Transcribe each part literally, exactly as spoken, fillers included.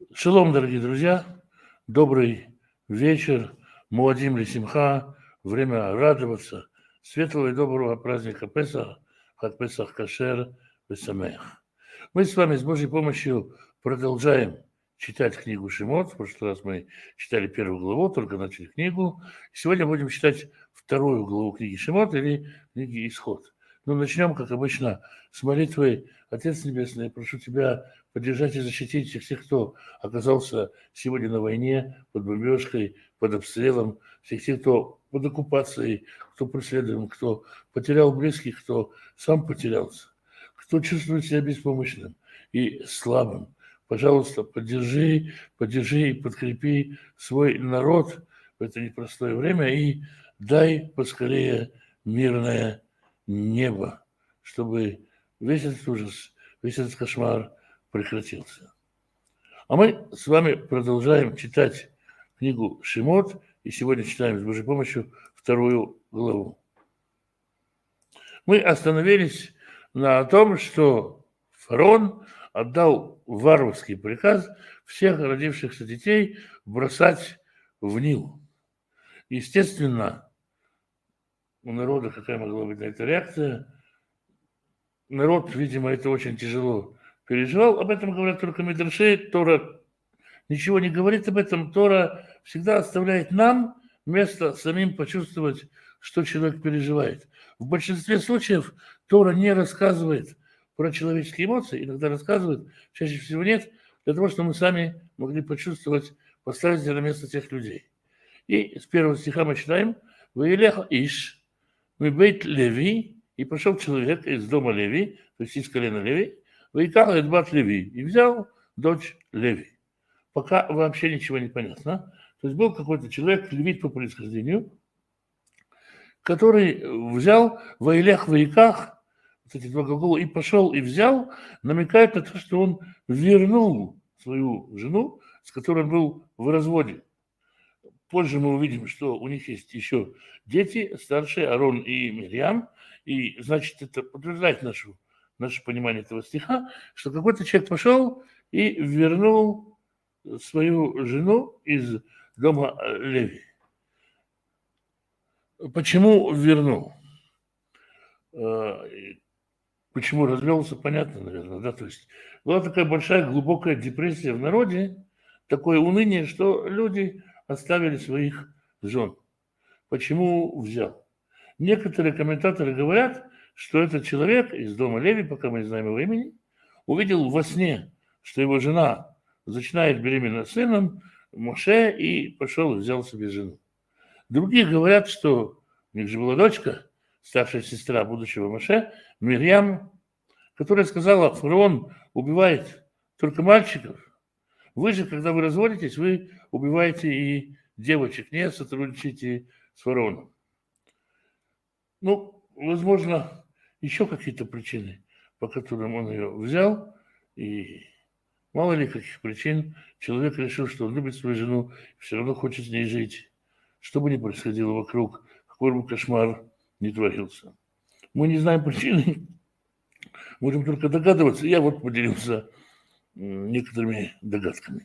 Шалом, дорогие друзья, добрый вечер, Муадим лисимха, время радоваться, светлого и доброго праздника Песах, Хаг Песах Кашер Весамех. Мы с вами с Божьей помощью продолжаем читать книгу Шимот. В прошлый раз мы читали первую главу, только начали книгу. Сегодня будем читать вторую главу книги Шимот или книги Исход. Но начнем, как обычно, с молитвы. Отец Небесный, прошу Тебя поддержать и защитить всех тех, кто оказался сегодня на войне, под бомбежкой, под обстрелом, всех тех, кто под оккупацией, кто преследуем, кто потерял близких, кто сам потерялся, кто чувствует себя беспомощным и слабым. Пожалуйста, поддержи, поддержи и подкрепи свой народ в это непростое время и дай поскорее мирное небо, чтобы весь этот ужас, весь этот кошмар прекратился. А мы с вами продолжаем читать книгу Шимот, и сегодня читаем с Божьей помощью вторую главу. Мы остановились на том, что фараон отдал варварский приказ всех родившихся детей бросать в Нил. Естественно, у народа какая могла быть на это реакция? Народ, видимо, это очень тяжело переживал. Об этом говорят только мидраши. Тора ничего не говорит об этом. Тора всегда оставляет нам место самим почувствовать, что человек переживает. В большинстве случаев Тора не рассказывает про человеческие эмоции. Иногда рассказывает, чаще всего нет, для того, чтобы мы сами могли почувствовать, поставить себя на место тех людей. И с первого стиха мы читаем «Ваилеха иш». Мы бейт Леви, и пошел человек из дома Леви, то есть из колена Леви, выикал Эдбат Леви, и взял дочь Леви. Пока вообще ничего не понятно. То есть был какой-то человек, левит по происхождению, который взял Ваилех Ваиках, вот эти два глагола, и пошел и взял, намекает на то, что он вернул свою жену, с которой он был в разводе. Позже мы увидим, что у них есть еще дети, старшие, Арон и Мирьям. И, значит, это подтверждает нашу, наше понимание этого стиха, что какой-то человек пошел и вернул свою жену из дома Леви. Почему вернул? Почему развелся, понятно, наверное. Да? То есть была такая большая глубокая депрессия в народе, такое уныние, что люди оставили своих жен. Почему взял? Некоторые комментаторы говорят, что этот человек из дома Леви, пока мы не знаем его имени, увидел во сне, что его жена начинает беременна сыном Моше, и пошел и взял себе жену. Другие говорят, что у них же была дочка, старшая сестра будущего Моше, Мирьям, которая сказала: фараон убивает только мальчиков. Вы же, когда вы разводитесь, вы убиваете и девочек, не сотрудничаете с фараоном. Ну, возможно, еще какие-то причины, по которым он ее взял. И мало ли каких причин человек решил, что он любит свою жену, все равно хочет с ней жить. Что бы ни происходило вокруг, какой бы кошмар ни творился. Мы не знаем причины, можем только догадываться. Я вот поделился некоторыми догадками.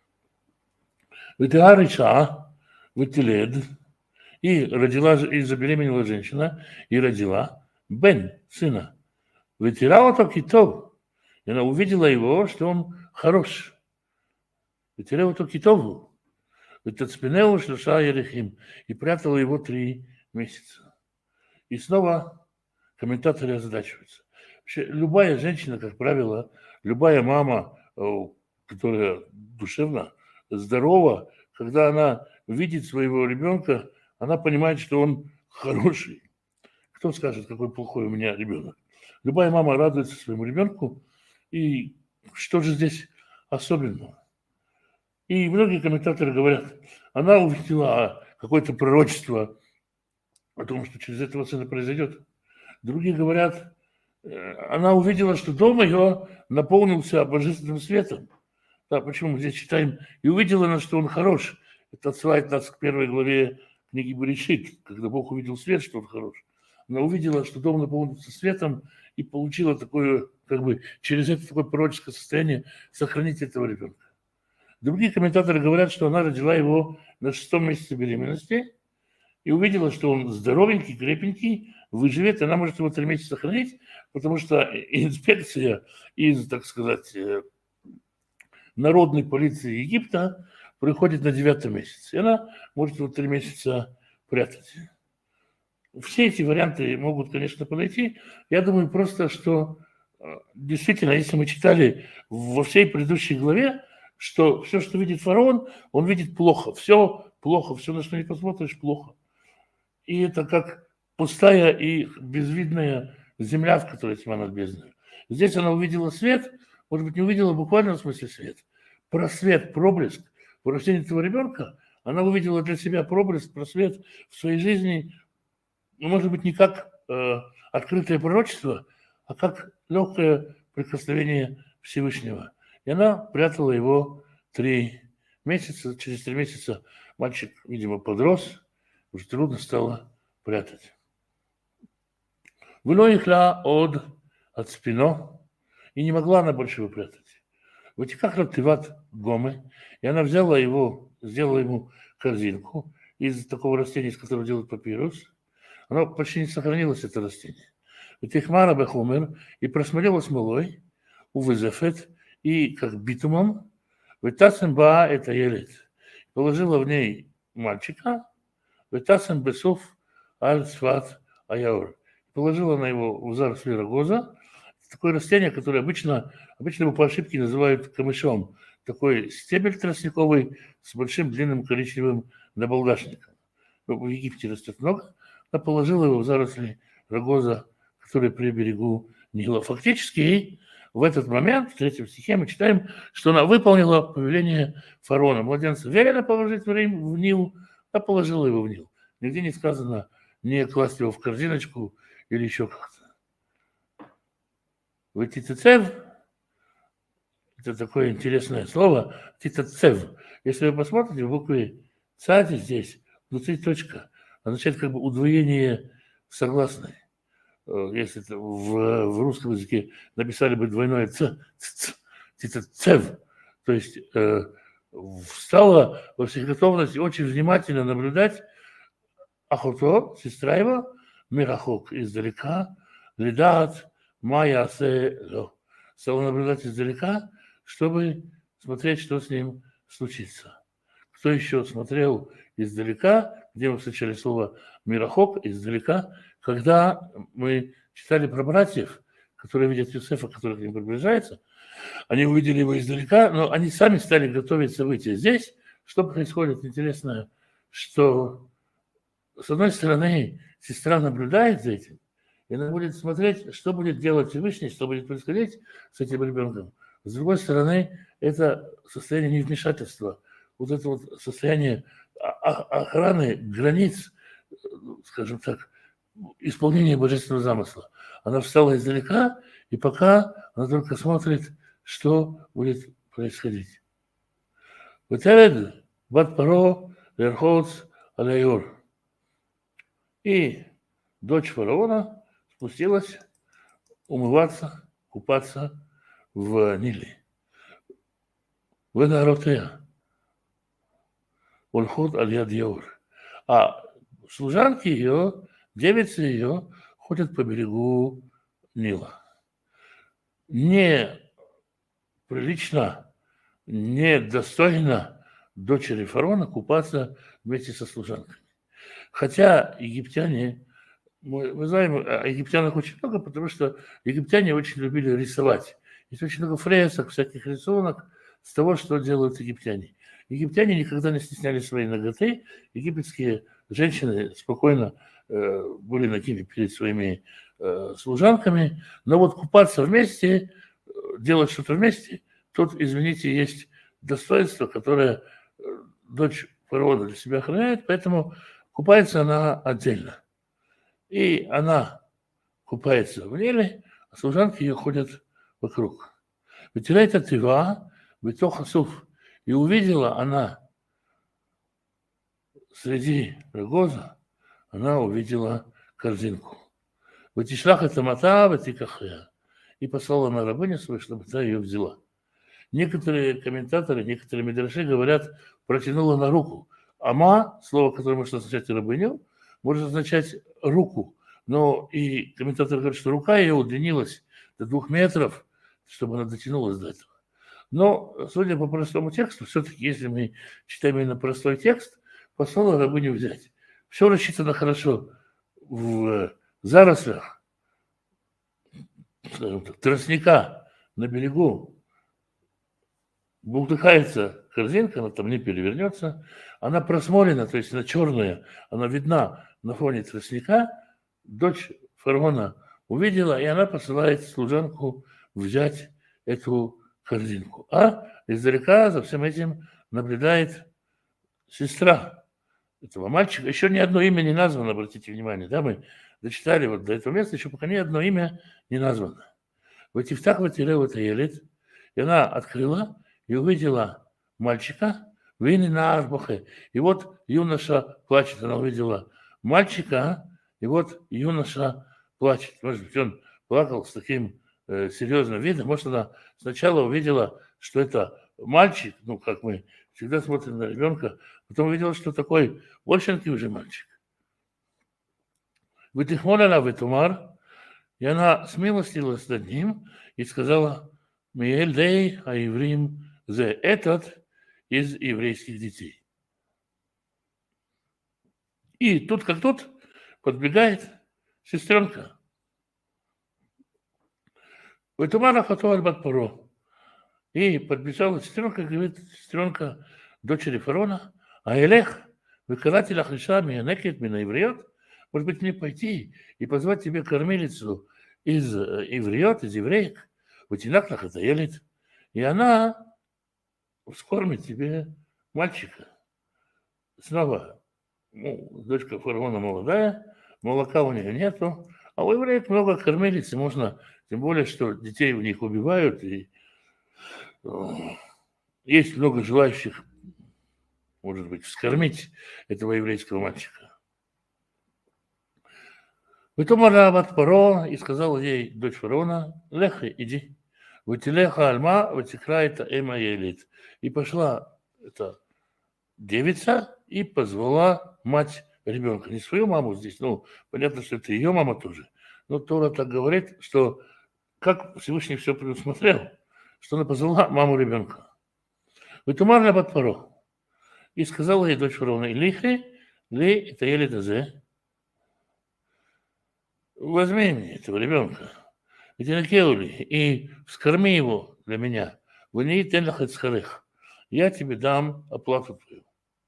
Ветеариша, ветилед, и родила, и забеременела женщина, и родила Бен, сына. Ветирала то китов, и она увидела его, что он хорош. Ветирала то китову, ветацпинеу шлюша ерехим, и прятала его три месяца. И снова комментаторы озадачиваются. Вообще, любая женщина, как правило, любая мама, которая душевно здорова, когда она видит своего ребенка, она понимает, что он хороший. Кто скажет, какой плохой у меня ребенок? Любая мама радуется своему ребенку, и что же здесь особенного? И многие комментаторы говорят, она увидела какое-то пророчество о том, что через этого сына произойдет. Другие говорят, она увидела, что дом ее наполнился божественным светом. Да, почему мы здесь читаем? И увидела она, что он хорош. Это отсылает нас к первой главе книги Берешит, когда Бог увидел свет, что он хорош. Она увидела, что дом наполнился светом, и получила такое, как бы, через это такое пророческое состояние сохранить этого ребенка. Другие комментаторы говорят, что она родила его на шестом месяце беременности и увидела, что он здоровенький, крепенький, выживет, и она может его три месяца хранить, потому что инспекция из, так сказать, народной полиции Египта приходит на девятом месяце, и она может его три месяца прятать. Все эти варианты могут, конечно, подойти. Я думаю просто, что действительно, если мы читали во всей предыдущей главе, что все, что видит фараон, он видит плохо. Все плохо, все, на что не посмотришь, плохо. И это как пустая и безвидная земля, в которой тьма над бездной. Здесь она увидела свет, может быть, не увидела в буквальном смысле свет. Просвет, проблеск в рождении этого ребенка, она увидела для себя проблеск, просвет в своей жизни, ну, может быть, не как э, открытое пророчество, а как легкое прикосновение Всевышнего. И она прятала его три месяца. Через три месяца мальчик, видимо, подрос, уже трудно стало прятать. Выло ихла от от спино, и не могла она больше его прятать. Вытеках лактиват гомы, и она взяла его, сделала ему корзинку из такого растения, из которого делают папирус. Оно почти не сохранилось, это растение. Вытехмара бехумер, и просмотрела смолой, увызефет, и как битумом, вытасем ба это елет. Положила в ней мальчика, вытасем бесов аль сват аяур. Положила на его в заросли рогоза. Такое растение, которое обычно, обычно его по ошибке называют камышом. Такой стебель тростниковый с большим длинным коричневым набалдашником. В Египте растет много. Она положила его в заросли рогоза, которые при берегу Нила. Фактически в этот момент, в третьем стихе, мы читаем, что она выполнила повеление фараона. Младенца велено положить в Нил, а положила его в Нил. Нигде не сказано не класть его в корзиночку или еще как-то. В титацев, это такое интересное слово, титацев. Если вы посмотрите, в букве цади здесь, внутри точка, означает как бы удвоение согласной. Если это в, в русском языке написали бы двойное ц, ц, титацев, то есть э, стала во всех готовности очень внимательно наблюдать Ахото, сестра его, Мирахок издалека, лидат, Майя Асе, стала наблюдать издалека, чтобы смотреть, что с ним случится. Кто еще смотрел издалека, где мы встречали слово Мирахок, издалека, когда мы читали про братьев, которые видят Юсефа, который к ним приближается, они увидели его издалека, но они сами стали готовиться выйти. Здесь что происходит? Интересно, что с одной стороны сестра наблюдает за этим, и она будет смотреть, что будет делать Всевышний, что будет происходить с этим ребенком. С другой стороны, это состояние невмешательства, вот это вот состояние охраны границ, скажем так, исполнения божественного замысла. Она встала издалека, и пока она только смотрит, что будет происходить. Вытевед бат паро верхоц аляюр. И дочь фараона спустилась умываться, купаться в Ниле. Венаротея. Ольхот аль-яд яур. А служанки ее, девицы ее, ходят по берегу Нила. Не прилично, не достойно дочери фараона купаться вместе со служанками. Хотя египтяне, мы, мы знаем о египтянах очень много, потому что египтяне очень любили рисовать. Есть очень много фресок, всяких рисунок с того, что делают египтяне. Египтяне никогда не стесняли своей наготы. Египетские женщины спокойно э, были нагими перед своими э, служанками. Но вот купаться вместе, делать что-то вместе, тут, извините, есть достоинство, которое э, дочь фараона для себя охраняет, поэтому купается она отдельно. И она купается в Ниле, а служанки ее ходят вокруг. Вытирает от Тива, Витохасуф. И увидела она среди рогоза, она увидела корзинку. Вытишлах это мата, вытикахая. И послала на рабыню свою, чтобы та ее взяла. Некоторые комментаторы, некоторые мидраши говорят, протянула на руку. Ама, слово, которое может означать рабыню, может означать руку. Но и комментаторы говорят, что рука ее удлинилась до двух метров, чтобы она дотянулась до этого. Но, судя по простому тексту, все-таки, если мы читаем именно простой текст, послала рабыню взять. Все рассчитано хорошо в зарослях, скажем так, тростника на берегу. Бултыхается корзинка, она там не перевернется. Она просмолена, то есть она черная, она видна на фоне тростника. Дочь фараона увидела, и она посылает служанку взять эту корзинку. А издалека за всем этим наблюдает сестра этого мальчика. Еще ни одно имя не названо, обратите внимание. Да, мы дочитали вот до этого места, еще пока ни одно имя не названо. В Тифтах ватире ватаелит, и она открыла и увидела мальчика, вины на арбахе. И вот юноша плачет, она увидела мальчика, и вот юноша плачет. Может быть, он плакал с таким э, серьезным видом. Может, она сначала увидела, что это мальчик, ну, как мы всегда смотрим на ребенка, потом увидела, что такой большенький уже мальчик. Вытихмоляна вытумар, и она смилостилась над ним и сказала: Миэльдей аиврим зе, этот из еврейских детей. И тут как тут подбегает сестренка. Вытумара фатуаль батпаро. И подбежала сестренка, говорит, сестренка дочери фараона, а Элех, выкаратель ахиша миянекет минаевриот, может быть, мне пойти и позвать тебе кормилицу из евреев, из евреек, вытинак это елит, и она вскормит тебе мальчика. Снова, ну, дочка фараона молодая, молока у нее нету, а у евреек много кормилиц, и можно, тем более, что детей у них убивают, и есть много желающих, может быть, вскормить этого еврейского мальчика. Потом она от Паро и сказала ей, дочь фараона, леха, иди. Вытилеха альма, вытекла это эма елит. И пошла эта девица и позвала мать ребенка. Не свою маму здесь, ну, понятно, что это ее мама тоже. Но Тора так говорит, что как Всевышний все предусмотрел, что она позвала маму ребенка. Вытумарна под Паро. И сказала ей дочь фараона, лихи, ли это елит азе. Возьми мне этого ребенка, и вскорми его для меня. Я тебе дам оплату твою.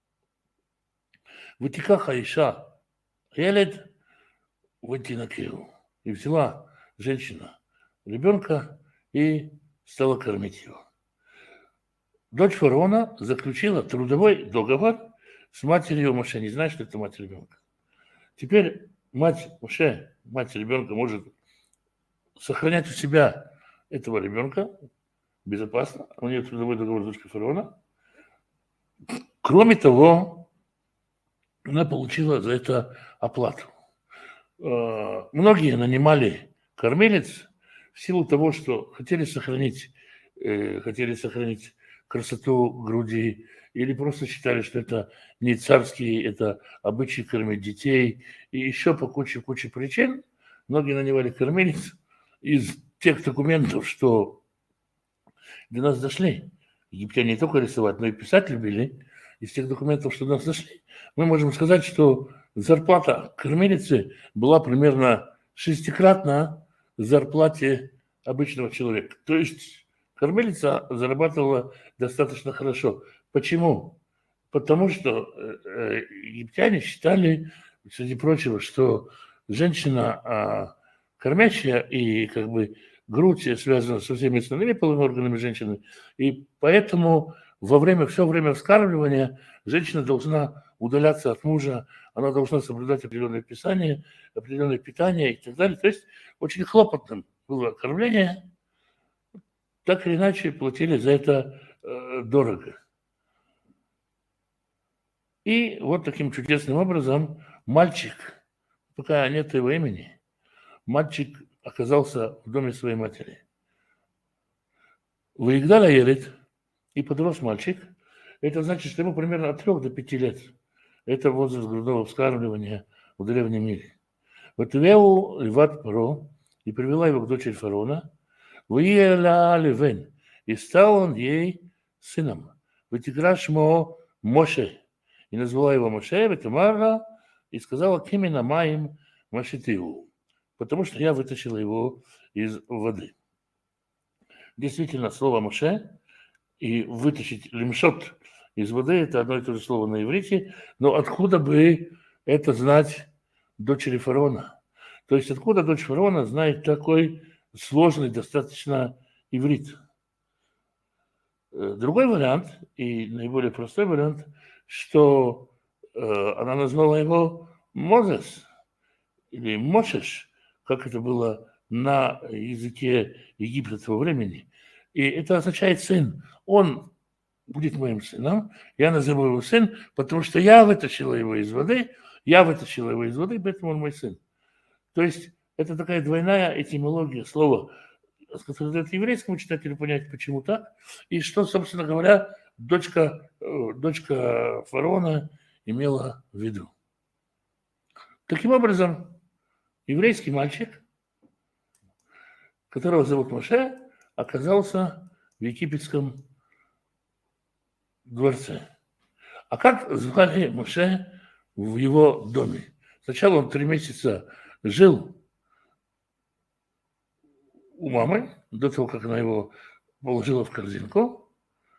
Вытекаха Иша, Елед, Ватинакеу. И взяла женщина ребенка и стала кормить его. Дочь фараона заключила трудовой договор с матерью Моше. Не знаешь, что это мать ребенка. Теперь мать Моше, мать ребенка может сохранять у себя этого ребенка безопасно. У нее трудовой договор с дочкой фараона. Кроме того, она получила за это оплату. Многие нанимали кормилиц в силу того, что хотели сохранить, хотели сохранить красоту груди, или просто считали, что это не царские, это обычай кормить детей. И еще по куче-куче причин многие нанимали кормилиц. Из тех документов, что до нас дошли, египтяне не только рисовать, но и писать любили, из тех документов, что до нас дошли, мы можем сказать, что зарплата кормилицы была примерно шестикратна зарплате обычного человека. То есть кормилица зарабатывала достаточно хорошо. Почему? Потому что египтяне считали, среди прочего, что женщина кормящая и как бы грудь связана со всеми остальными половыми органами женщины, и поэтому во время, все время вскармливания женщина должна удаляться от мужа, она должна соблюдать определенное питание, определенное питание и так далее. То есть очень хлопотным было кормление, так или иначе платили за это э, дорого. И вот таким чудесным образом мальчик, пока нет его имени, мальчик оказался в доме своей матери. Выигдала елит, и подрос мальчик, это значит, что ему примерно от трех до пяти лет. Это возраст грудного вскармливания в древнем мире. «Ватувеу леват паро», и привела его к дочери фараона, «Виела левен», и стал он ей сыном. «Ватикра шмо Моше», и назвала его Моше, «Ветумара», и сказала, «Кимина маим машитиву», потому что я вытащила его из воды. Действительно, слово «Моше» и вытащить лимшот из воды – это одно и то же слово на иврите, но откуда бы это знать дочери фараона? То есть откуда дочь фараона знает такой сложный достаточно иврит? Другой вариант, и наиболее простой вариант, что э, она назвала его Мозес или Мошеш, как это было на языке Египта того времени. И это означает сын. Он будет моим сыном, я назову его сын, потому что я вытащила его из воды, я вытащила его из воды, поэтому он мой сын. То есть это такая двойная этимология слова, с которой дает еврейскому читателю понять, почему так, и что, собственно говоря, дочка, дочка фараона имела в виду. Таким образом, еврейский мальчик, которого зовут Моше, оказался в египетском дворце. А как звали Моше в его доме? Сначала он три месяца жил у мамы, до того, как она его положила в корзинку,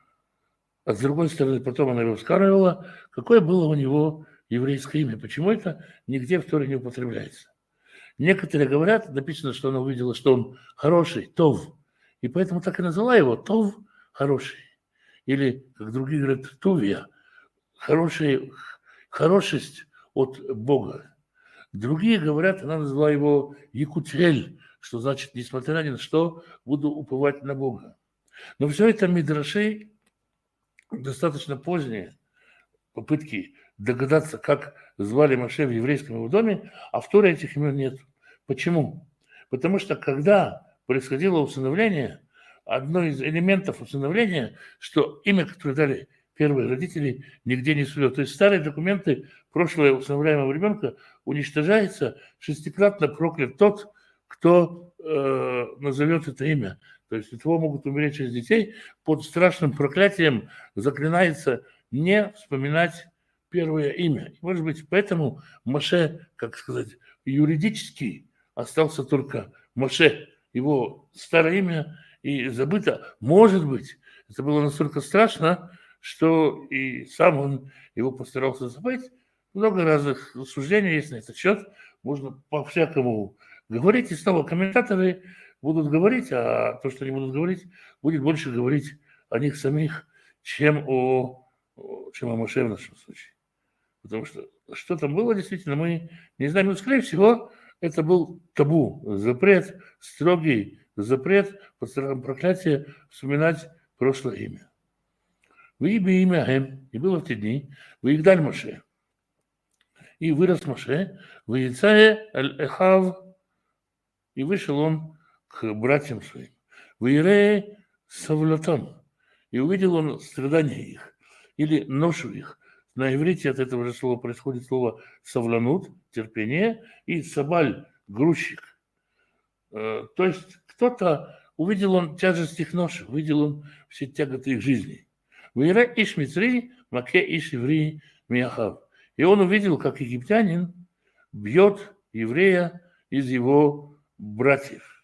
а с другой стороны, потом она его вскармливала. Какое было у него еврейское имя? Почему это нигде в Торе не употребляется? Некоторые говорят, написано, что она увидела, что он хороший, Тов, и поэтому так и назвала его Тов, хороший. Или, как другие говорят, Тувия, хороший, хорошесть от Бога. Другие говорят, она назвала его Якутель, что значит, несмотря ни на что, буду уповать на Бога. Но все это мидраши, достаточно поздние попытки догадаться, как звали Моше в еврейском его доме, а в Торе этих имен нет. Почему? Потому что когда происходило усыновление, одно из элементов усыновления, что имя, которое дали первые родители, нигде не всплыло. То есть старые документы, прошлое усыновляемого ребенка уничтожается, шестикратно проклят тот, кто э, назовет это имя. То есть у того могут умереть шесть детей, под страшным проклятием заклинается не вспоминать первое имя. Может быть, поэтому Моше, как сказать, юридически остался только Моше, его старое имя, и забыто. Может быть, это было настолько страшно, что и сам он его постарался забыть. Много разных рассуждений есть на этот счет. Можно по-всякому говорить. И снова комментаторы будут говорить, а то, что они будут говорить, будет больше говорить о них самих, чем о, чем о Моше в нашем случае. Потому что что там было, действительно, мы не знаем. Но, скорее всего, это был табу, запрет, строгий запрет под страхом проклятия вспоминать прошлое имя. Вы бы имя Ахем, и было в те дни, вы их дали Моше. И вырос Моше, в Яцае Аль-Эхав, и вышел он к братьям своим. В Ирее Савлатам, и увидел он страдания их, или ношу их. На иврите от этого же слова происходит слово савланут, терпение, и сабаль, грузчик. То есть кто-то, увидел он тяжесть их ноши, увидел он все тяготы их жизни. Вира иш мицри, маке иш иври мияхав. И он увидел, как египтянин бьет еврея из его братьев.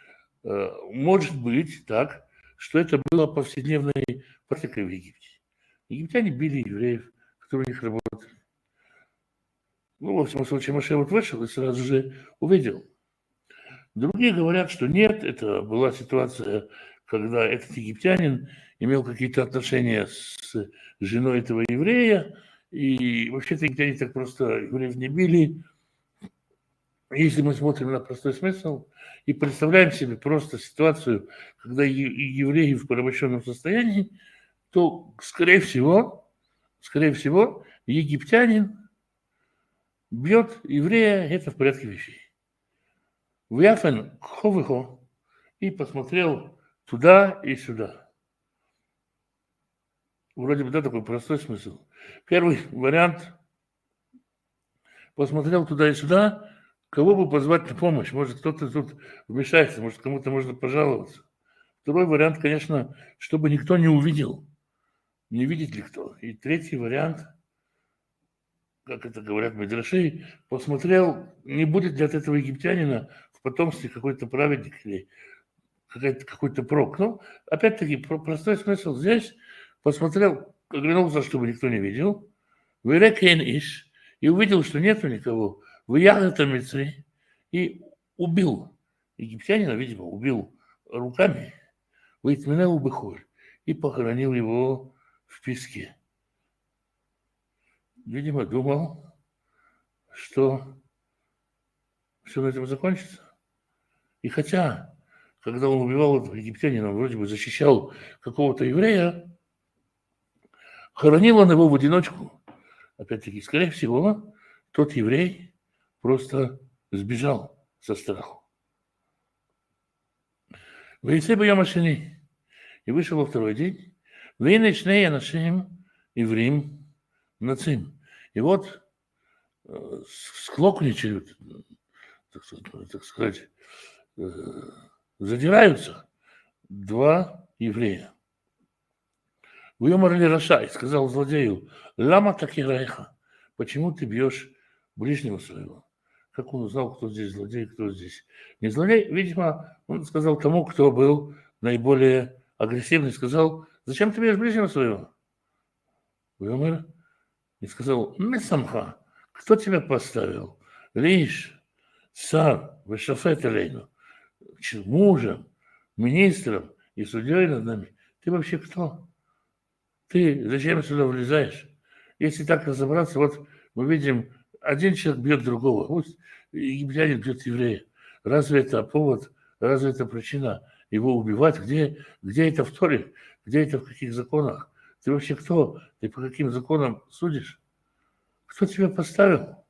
Может быть так, что это было повседневной практикой в Египте. Египтяне били евреев, которые у них работали. Ну, во всяком случае, Моше вот вышел и сразу же увидел. Другие говорят, что нет, это была ситуация, когда этот египтянин имел какие-то отношения с женой этого еврея, и вообще-то египтяне так просто евреев не били. Если мы смотрим на простой смысл и представляем себе просто ситуацию, когда евреи в порабощенном состоянии, то, скорее всего, скорее всего, египтянин бьет еврея, это в порядке вещей. Вяфен ховыхо и посмотрел туда и сюда. вроде бы, да, такой простой смысл. Первый вариант. Посмотрел туда и сюда, кого бы позвать на помощь. Может, кто-то тут вмешается, может, кому-то можно пожаловаться. Второй вариант, конечно, чтобы никто не увидел. Не видит ли кто. И третий вариант, как это говорят мидраши, посмотрел, не будет ли от этого египтянина в потомстве какой-то праведник или какой-то прок. Ну, опять-таки, простой смысл здесь. Посмотрел, оглянулся, чтобы никто не видел. Вырекейн иш. И увидел, что нету никого. Выял Мицри и убил египтянина, видимо, убил руками. Вытменел быхоль и похоронил его в песке. Видимо, думал, что все на этом закончится. И хотя, когда он убивал этого египтянина, он вроде бы защищал какого-то еврея, хоронил он его в одиночку. Опять-таки, скорее всего, тот еврей просто сбежал со страху. Вейце бьем ашени. И вышел во второй день. Вейнечней анашим иврим нацим. И вот склокничают, так сказать, задираются два еврея. Выморли Рашай, сказал злодею, лама такирайха, почему ты бьешь ближнего своего? Как он узнал, кто здесь злодей, кто здесь не злодей? Видимо, он сказал тому, кто был наиболее агрессивный, сказал, зачем ты бьешь ближнего своего? Вымер и сказал, месамха, кто тебя поставил? Лишь сар, вешафет алейну, мужем, министром и судьей над нами. Ты вообще кто? Ты зачем сюда влезаешь? Если так разобраться, вот мы видим, один человек бьет другого. Вот египтянин бьет еврея. Разве это повод, разве это причина его убивать? Где, где это в Торе? Где это в каких законах? Ты вообще кто? Ты по каким законам судишь? Кто тебя поставил?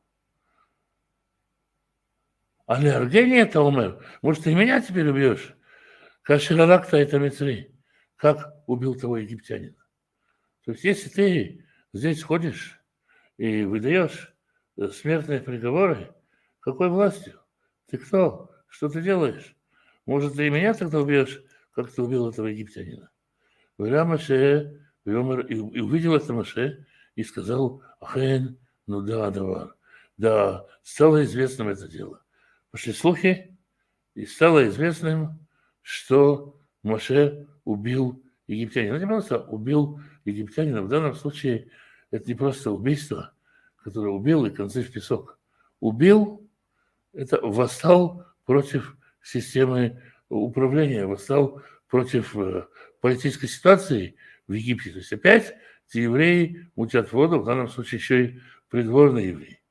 А Леоргения это умер. Может, ты меня теперь убьешь? Каширалакта это Мицри. Как убил того египтянина? То есть, если ты здесь ходишь и выдаешь смертные приговоры, какой властью? Ты кто? Что ты делаешь? Может, ты и меня тогда убьешь, как ты убил этого египтянина? Маше, и увидел это Маше и сказал, ахен, ну да, давар. Да, стало известным это дело. Пошли слухи, и стало известным, что Маше убил египтянина. Не просто убил египтянина. В данном случае это не просто убийство, которое убил и концы в песок. Убил, это восстал против системы управления, восстал против политической ситуации в Египте. То есть опять эти евреи мутят воду, в данном случае еще и придворные евреи.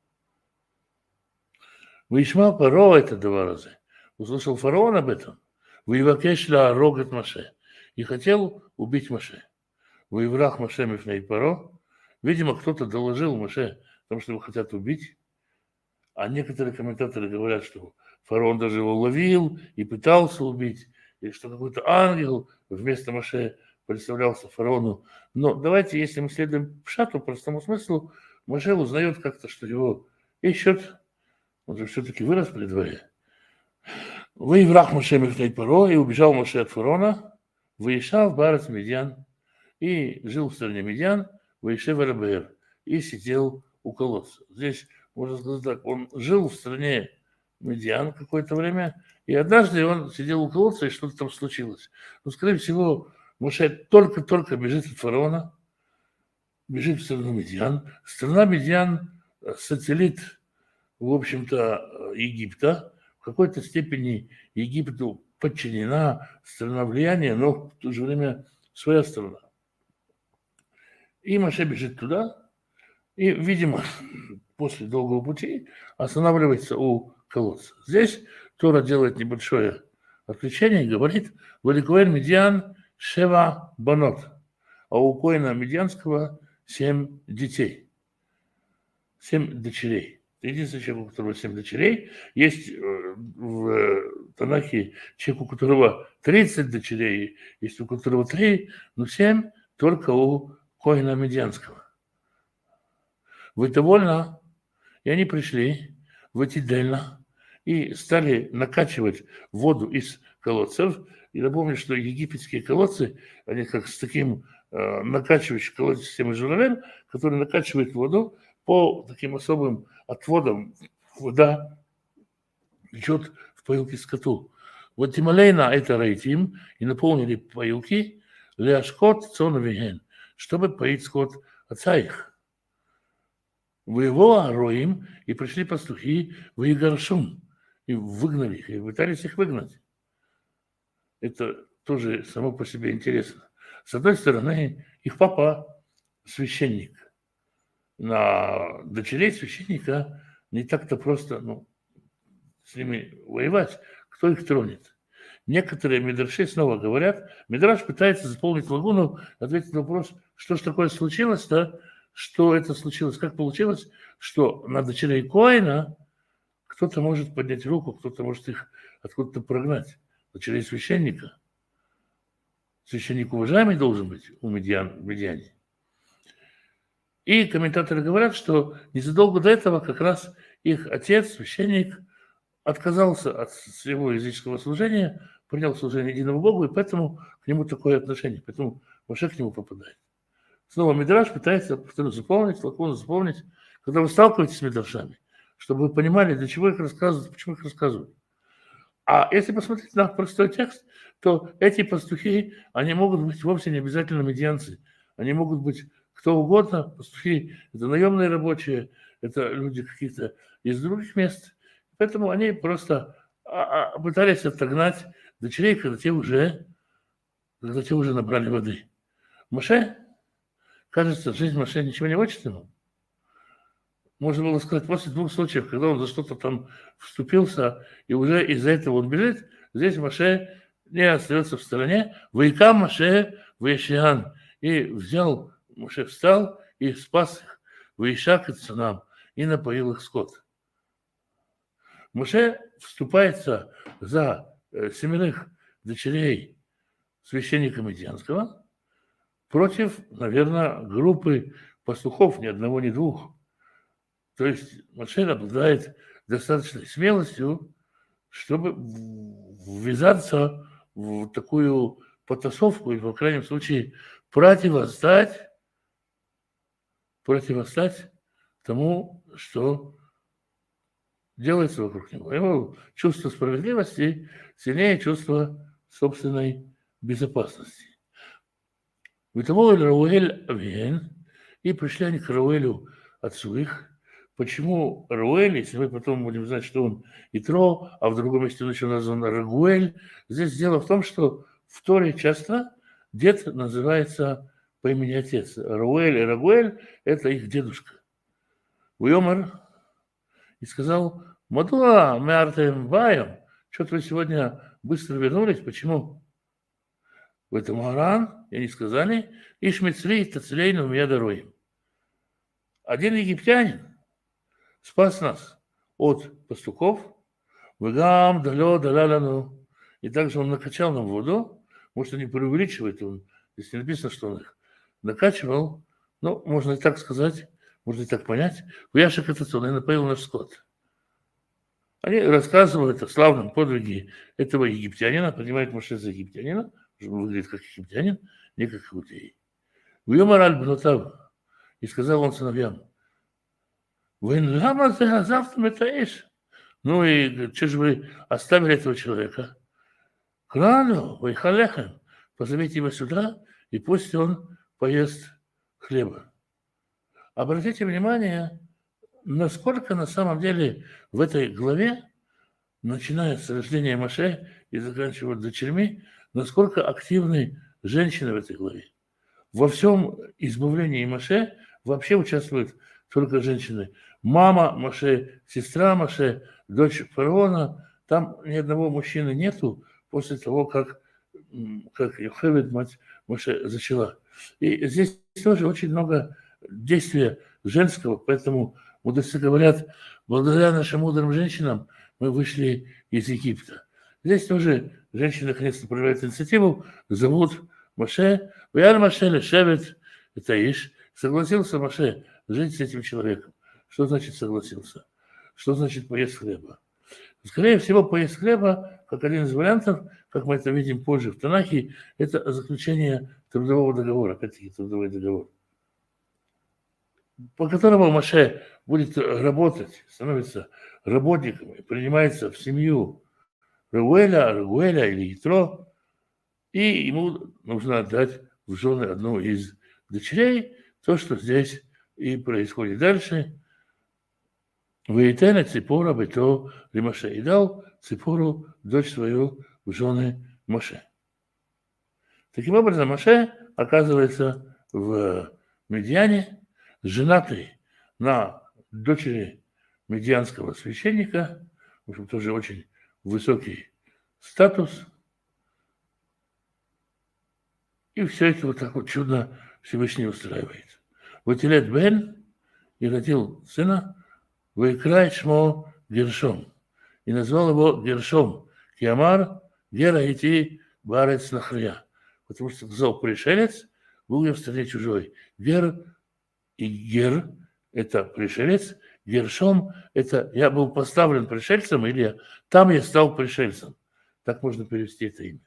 Вишма Паро это два раза. Услышал фараон об этом. Воевакеш ла рогат Маше. И хотел убить Маше. Воеврах Маше мифней Паро. Видимо, кто-то доложил Маше, потому что его хотят убить. А некоторые комментаторы говорят, что фараон даже его ловил и пытался убить. И что какой-то ангел вместо Маше представлялся фараону. Но давайте, если мы следуем пшату, простому смыслу, Маше узнает как-то, что его ищут. Он же все-таки вырос при дворе. Воеврах Маше мифней Паро. И убежал Маше от фараона. Выезжал в Барец Медьян. И жил в стране Медьян. Ваишев Арабер. И сидел у колодца. Здесь, можно сказать так, он жил в стране Медьян какое-то время, и однажды он сидел у колодца, и что-то там случилось. Но, скорее всего, Моше только-только бежит от фараона, бежит в страну Медьян. Страна Медьян – сателлит, в общем-то, Египта. В какой-то степени Египту подчинена страна влияния, но в то же время своя страна. И Моше бежит туда, и, видимо, после долгого пути останавливается у колодца. Здесь Тора делает небольшое отвлечение и говорит, «Валикуэн Медьян шева банот», а у коэна медьянского семь детей, семь дочерей. Единственный человек, у которого семь дочерей, есть в Танахе человек, у которого тридцать дочерей, есть у которого три, но семь только у коэна Медианского. Вы довольно? И они пришли в Этидельна и стали накачивать воду из колодцев. И напомню, что египетские колодцы, они как с таким э, накачивающим колодцем системой журавель, который накачивает воду по таким особым отводам. Вода идет в поилки скоту. Вот Тималейна это рейтим, и наполнили поилки ляшкот цоновиген, чтобы поить скот отца их. В его роим, и пришли пастухи в Игаршум, и выгнали их, и пытались их выгнать. Это тоже само по себе интересно. С одной стороны, их папа священник. На дочерей священника не так-то просто ну, с ними воевать. Кто их тронет? Некоторые мидраши снова говорят, мидраш пытается заполнить лагуну, ответить на вопрос, что же такое случилось-то, что это случилось, как получилось, что на дочерей Коэна кто-то может поднять руку, кто-то может их откуда-то прогнать. Дочерей священника. Священник уважаемый должен быть у медиан, медиане. И комментаторы говорят, что незадолго до этого как раз их отец, священник, отказался от своего языческого служения, принял служение единому Богу, и поэтому к нему такое отношение, поэтому Моше к нему попадает. Снова Мидраш пытается, повторю, заполнить, лакону заполнить, когда вы сталкиваетесь с Мидрашами, чтобы вы понимали, для чего их рассказывают, почему их рассказывают. А если посмотреть на простой текст, то эти пастухи, они могут быть вовсе не обязательно медианцы. Они могут быть кто угодно. Пастухи – это наемные рабочие, это люди какие-то из других мест. Поэтому они просто пытались отогнать дочерей, когда те уже, когда те уже набрали воды. Моше, кажется, жизнь Моше ничего не хочет ему. Можно было сказать, после двух случаев, когда он за что-то там вступился, и уже из-за этого он бежит, здесь Моше не остается в стороне. Вайкам Моше Ваишиан. И взял, Моше встал и спас их. Ваишак и цанам. И напоил их скот. Моше вступается за семерых дочерей священника Медианского против, наверное, группы пастухов, ни одного, ни двух. То есть Моше обладает достаточной смелостью, чтобы ввязаться в такую потасовку и, по крайнем случае, противостать, противостать тому, что делается вокруг него. Его чувство справедливости сильнее чувства собственной безопасности. И пришли они к Рауэлю, отцу их. Почему Руэль, если мы потом будем знать, что он Итро, а в другом месте он еще назван Рагуэль. Здесь дело в том, что в Торе часто дед называется по имени отец. Руэль и Рагуэль – это их дедушка. Уйомар и сказал, Мадуа мертвым баем, что-то вы сегодня быстро вернулись, почему? В этом Аран, и они сказали, Ишмицли тацлейну миядароим. Один египтянин спас нас от пастухов, выгам далё далялану, и также он накачал нам воду, может, он не преувеличивает, он, здесь не написано, что он их накачивал, но можно и так сказать, можно и так понять, в Яшек этот он и напоил наш скот. Они рассказывают о славном подвиге этого египтянина, понимает Моше за египтянина, он выглядит как египтянин, не как иудей. В Йомар аль-Бнутав, и сказал он сыновьям, вы лама завтра это ишь. Ну и что же вы оставили этого человека? Крану, вы халехем. Позовите его сюда, и пусть он поест хлеба. Обратите внимание, насколько на самом деле в этой главе, начиная с рождения Моше и заканчивая дочерьми, насколько активны женщины в этой главе. Во всем избавлении Моше вообще участвуют только женщины. Мама Моше, сестра Моше, дочь фараона. Там ни одного мужчины нету после того, как, как Йохевед, мать Моше, зачала. И здесь тоже очень много действия женского, поэтому мудрецы говорят, благодаря нашим мудрым женщинам мы вышли из Египта. Здесь тоже женщины наконец-то проявляют инициативу, зовут Моше, Ваяр Моше лешевет, это Иш, согласился Моше жить с этим человеком. Что значит согласился? Что значит поесть хлеба? Скорее всего, поесть хлеба, как один из вариантов, как мы это видим позже в Танахе, это заключение трудового договора, опять-таки трудовой договор, по которому Моше будет работать, становится работником и принимается в семью Рауэля, Рауэля или Ятро, и ему нужно отдать в жены одну из дочерей, то, что здесь и происходит дальше. Ваитена Ципора бето Римаше. И дал Ципору, дочь свою, в жены Моше. Таким образом, Моше оказывается в Медиане, женатый на дочери медианского священника, в общем, тоже очень высокий статус. И все это вот так вот чудно Всевышний устраивает. Ватилет Бен и родил сына, Вайкрай Шмо Гершом. И назвал его Гершом. Киамар Гера идти Барец Нахрия. Потому что сказал пришелец, был я в стране чужой. Гер и Гер – это пришелец. Гершом – это я был поставлен пришельцем, или там я стал пришельцем. Так можно перевести это имя.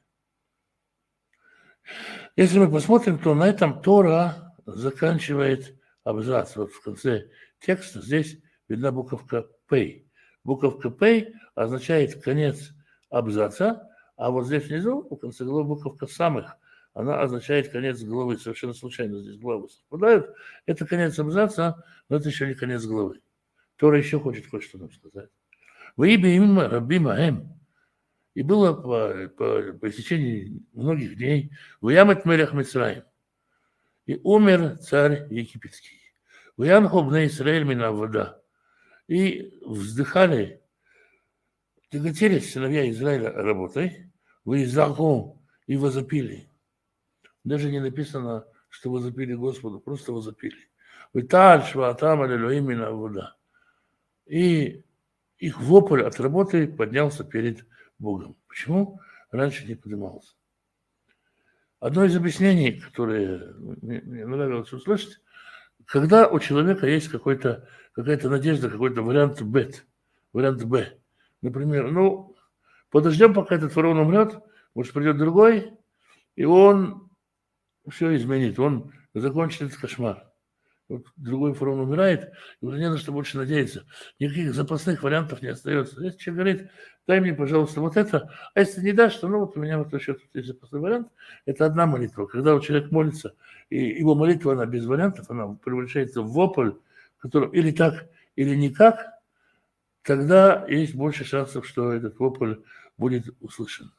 Если мы посмотрим, то на этом Тора заканчивает абзац. Вот в конце текста здесь видна буковка «пей». Буковка «пей» означает конец абзаца, а вот здесь внизу, в конце главы, буковка «самых», она означает конец главы. Совершенно случайно здесь главы совпадают. Это конец абзаца, но это еще не конец главы. Тора еще хочет кое-что нам сказать. «Во имя имя Раби Маэм». И было по, по, по истечении многих дней «Ваямет мелех Мицраим». И умер царь египетский. «Ваянху бне Исраэль мина вода». И вздыхали, тяготелись сыновья Израиля работой, выиздаку и возопили. Даже не написано, что возопили Господу, просто возопили. «Виталь шваатам алелуим мина вода». И их вопль от работы поднялся перед Богом. Почему раньше не поднимался? Одно из объяснений, которое мне, мне нравилось услышать, когда у человека есть какой-то, какая-то надежда, какой-то вариант Б, вариант Б. Например, ну, подождем, пока этот фараон умрет, может, придет другой, и он все изменит, он закончит этот кошмар. Вот другой фараон умирает, и уже не на что больше надеяться. Никаких запасных вариантов не остается. Если человек говорит, дай мне, пожалуйста, вот это, а если не дашь, то ну вот у меня вот еще тут есть запасной вариант. Это одна молитва. Когда человек молится, и его молитва, она без вариантов, она превращается в вопль, который или так, или никак, тогда есть больше шансов, что этот вопль будет услышан.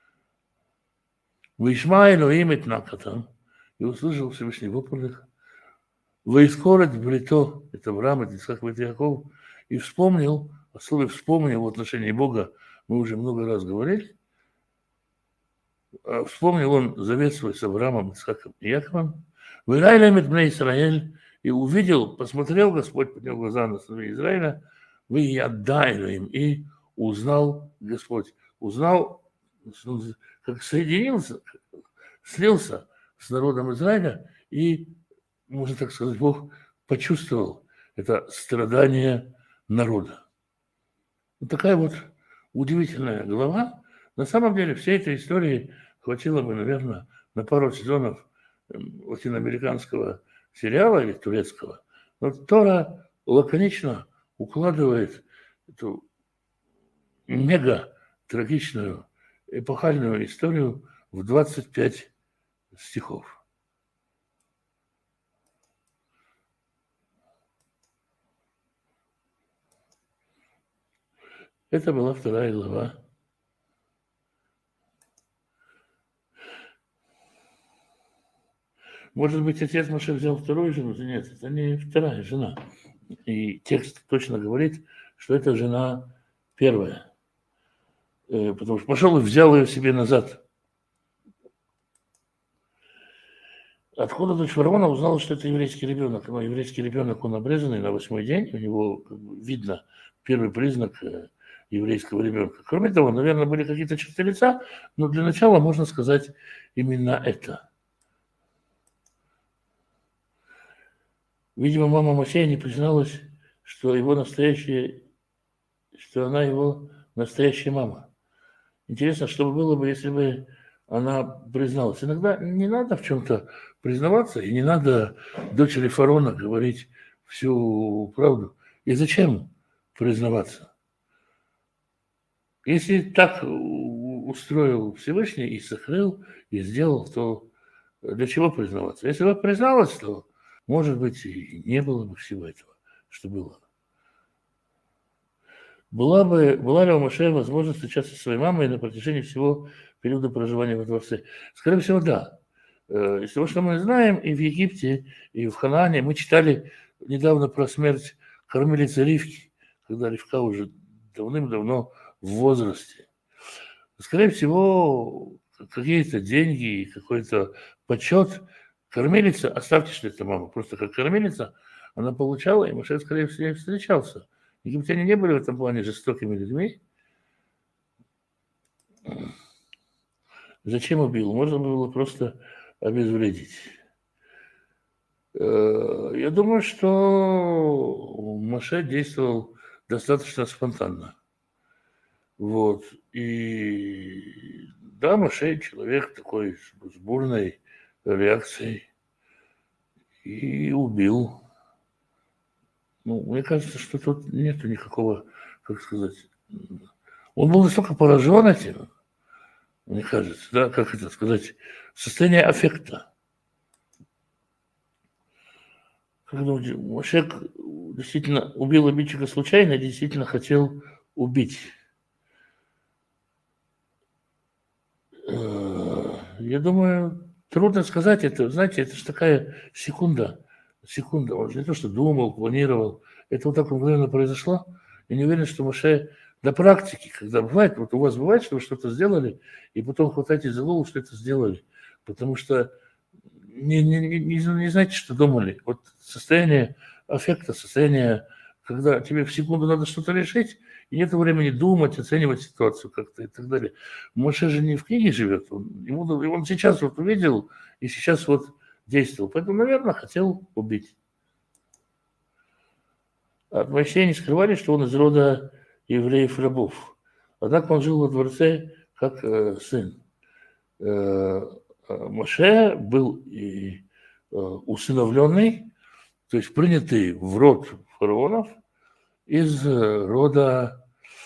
«Вишма Элоим эт накатам», и услышал Всевышний вопль их. «Воискорет брито», это Авраам, это Ицхак, это Яков, и вспомнил, о слове «вспомнил» в отношении Бога мы уже много раз говорили. Вспомнил он завет свой с Авраамом, Ицхаком и Яковом. «Вырайлем эт бней Исраэль», и увидел, посмотрел Господь, поднял глаза на сыновей Израиля, «вы ядайли им», и узнал Господь. Узнал, как соединился, слился с народом Израиля, и можно так сказать, Бог почувствовал это страдание народа. Вот такая вот удивительная глава. На самом деле всей этой истории хватило бы, наверное, на пару сезонов латиноамериканского сериала или турецкого. Но Тора лаконично укладывает эту мега трагичную, эпохальную историю в двадцать пять стихов. Это была вторая глава. Может быть, отец Моше взял вторую жену? Нет, это не вторая жена. И текст точно говорит, что это жена первая. Потому что пошел и взял ее себе назад. Откуда дочь фараона узнала, что это еврейский ребенок? Но еврейский ребенок, он обрезанный на восьмой день, у него как бы видно первый признак еврейского ребенка. Кроме того, наверное, были какие-то черты лица, но для начала можно сказать именно это. Видимо, мама Моисея не призналась, что его настоящая, что она его настоящая мама. Интересно, что было бы, если бы она призналась. Иногда не надо в чем-то признаваться, и не надо дочери фараона говорить всю правду. И зачем признаваться? Если так устроил Всевышний и сокрыл, и сделал, то для чего признаваться? Если бы призналась, то, может быть, и не было бы всего этого, что было. Была, бы, была ли у Моше возможность встречаться со своей мамой на протяжении всего периода проживания во дворце? Скорее всего, да. Из того, что мы знаем, и в Египте, и в Ханаане, мы читали недавно про смерть кормилицы Ривки, когда Ривка уже давным-давно в возрасте. Скорее всего, какие-то деньги, какой-то почет. Кормилица, оставьте, что это мама, просто как кормилица, она получала, и Моше, скорее всего, встречался. Египтяне не были в этом плане жестокими людьми. Зачем убил? Можно было просто обезвредить. Я думаю, что Моше действовал достаточно спонтанно. Вот. И да, Моше человек такой с бурной реакцией. И убил. Ну, мне кажется, что тут нету никакого, как сказать, он был настолько поражен этим, мне кажется, да, как это сказать, состояние аффекта. Когда человек действительно убил обидчика случайно, действительно хотел убить. Я думаю, трудно сказать это, знаете, это же такая секунда. Секунда, он же не то, что думал, планировал. Это вот так мгновенно произошло. Я не уверен, что Моше до практики, когда бывает, вот у вас бывает, что вы что-то сделали, и потом хватаете за голову, что это сделали. Потому что не, не, не, не знаете, что думали. Вот состояние аффекта, состояние, когда тебе в секунду надо что-то решить, и нет времени думать, оценивать ситуацию как-то и так далее. Моше же не в книге живет. Он, ему, он сейчас вот увидел, и сейчас вот действовал. Поэтому, наверное, хотел убить. От Моисея не скрывали, что он из рода евреев-рабов. Однако он жил во дворце как э, сын. Э, Моше был и э, усыновленный, то есть принятый в род фараонов из рода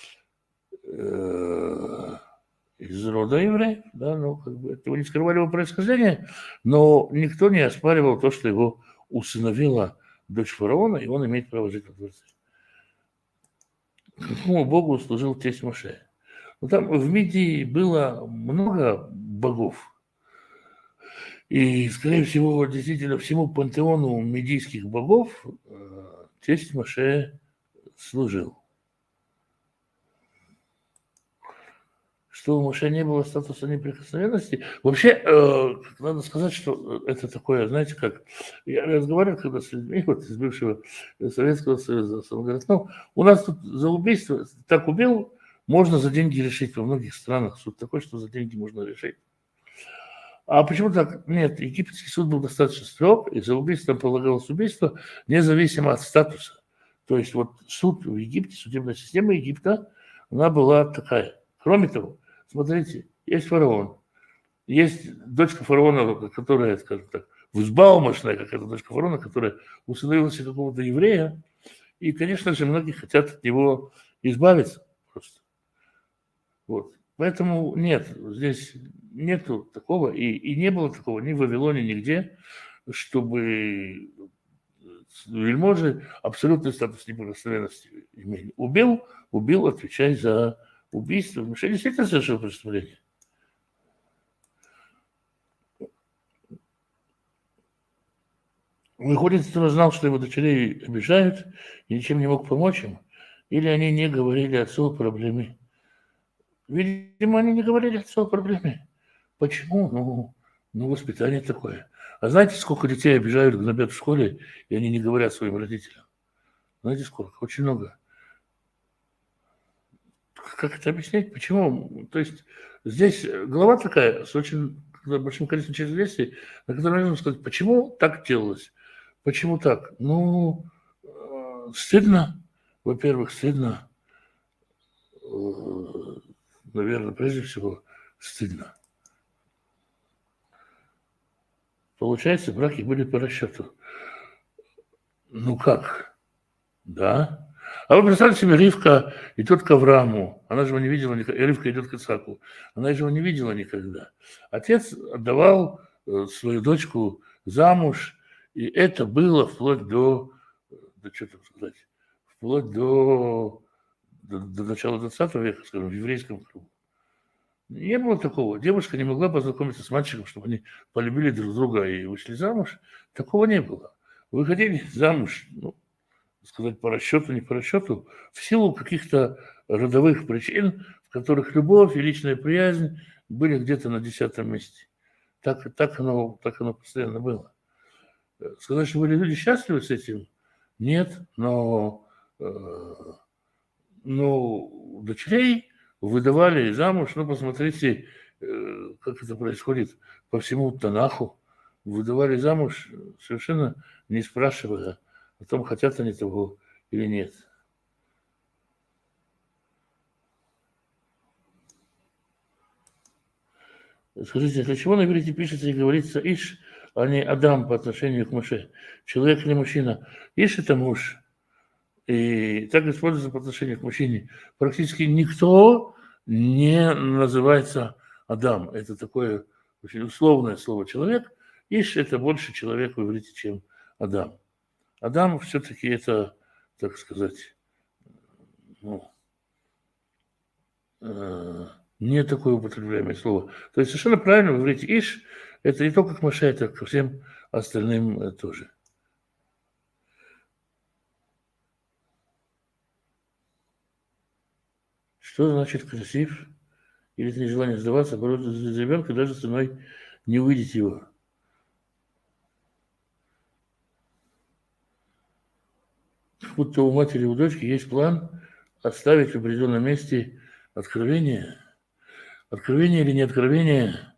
э, из рода евреев, да, ну, как бы, этого не скрывали его происхождение, но никто не оспаривал то, что его усыновила дочь фараона, и он имеет право жить во дворце. Какому богу служил тесть Моше? Ну, там в Мидии было много богов, и, скорее всего, действительно, всему пантеону медийских богов э, тесть Моше служил. Что у Моше не было статуса неприкосновенности. Вообще, э, надо сказать, что это такое, знаете, как... Я разговаривал когда с людьми вот, из бывшего Советского Союза. Он говорит, ну, у нас тут за убийство, так убил, можно за деньги решить. Во многих странах суд такой, что за деньги можно решить. А почему так? Нет, египетский суд был достаточно строг, и за убийство полагалось убийство, независимо от статуса. То есть вот суд в Египте, судебная система Египта, она была такая. Кроме того, смотрите, есть фараон, есть дочка фараона, которая, скажем так, взбалмошная какая-то дочка фараона, которая усыновила себе какого-то еврея, и, конечно же, многие хотят от него избавиться просто. Вот. Поэтому нет, здесь нету такого, и, и не было такого ни в Вавилоне, нигде, чтобы вельможи абсолютный статус неприкосновенности имели. Убил, убил, отвечай за убийство. Моше действительно совершил преступление. Выходит, он знал, что его дочерей обижают, и ничем не мог помочь им, или они не говорили отцу о проблеме. Видимо, они не говорили отцу о проблеме. Почему? Ну, ну, воспитание такое. А знаете, сколько детей обижают, гнобят в школе, и они не говорят своим родителям? Знаете, сколько? Очень много. Как это объяснять? Почему? То есть здесь глава такая, с очень большим количеством частей, на которой нужно сказать, почему так делалось? Почему так? Ну, стыдно. Во-первых, стыдно. Наверное, прежде всего, стыдно. Получается, браки были по расчету. Ну как? Да. А вы представьте себе, Ривка идет к Аврааму. Она же его не видела никогда. Ривка идет к Ицхаку. Она же его не видела никогда. Отец отдавал свою дочку замуж, и это было вплоть до, до что там сказать, вплоть до, до, до начала двадцатого века, скажем, в еврейском кругу. Не было такого. Девушка не могла познакомиться с мальчиком, чтобы они полюбили друг друга и вышли замуж. Такого не было. Выходили замуж, ну, сказать, по расчету, не по расчету, в силу каких-то родовых причин, в которых любовь и личная приязнь были где-то на десятом месте. Так, так, оно, так оно постоянно было. Сказать, что были люди счастливы с этим? Нет, но, э, но дочерей выдавали замуж. Ну, посмотрите, э, как это происходит по всему Танаху. Выдавали замуж совершенно не спрашивая о том, хотят они того или нет. Скажите, для чего на иврите пишется и говорится «иш», а не «адам» по отношению к Моше? Человек или мужчина? «Иш» – это муж. И так используется по отношению к мужчине. Практически никто не называется Адам. Это такое очень условное слово «человек». «Иш» – это больше человек в иврите, чем Адам. Адам все-таки это, так сказать, ну, э, не такое употребляемое слово. То есть совершенно правильно вы говорите «иш» – это не только к Моше, это ко всем остальным тоже. Что значит красив? Или это нежелание сдаваться, бороться за ребенка, даже ценой не увидеть его? Как будто у матери и у дочки есть план оставить в определенном месте откровение. Откровение или не откровение?